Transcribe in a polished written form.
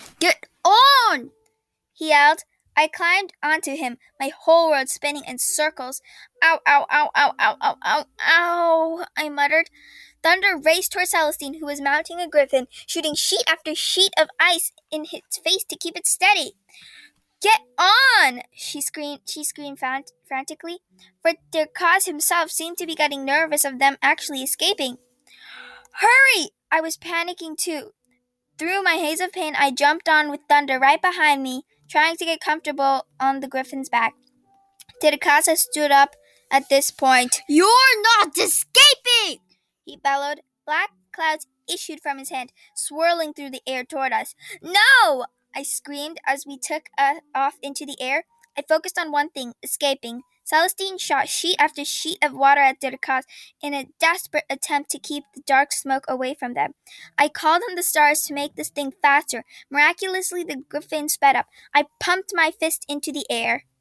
Get on! He yelled. I climbed onto him, my whole world spinning in circles. Ow, ow, ow, ow, ow, ow, ow, ow, I muttered. Thunder raced toward Celestine, who was mounting a griffin, shooting sheet after sheet of ice in its face to keep it steady. Get on! She screamed frantically, for Dirkaz himself seemed to be getting nervous of them actually escaping. Hurry! I was panicking too. Through my haze of pain, I jumped on with Thunder right behind me, trying to get comfortable on the griffin's back. Tadakasa stood up at this point. You're not escaping! He bellowed. Black clouds issued from his hand, swirling through the air toward us. No! I screamed as we took off into the air. I focused on one thing, escaping. Celestine shot sheet after sheet of water at Dirkas in a desperate attempt to keep the dark smoke away from them. I called on the stars to make this thing faster. Miraculously, the griffin sped up. I pumped my fist into the air.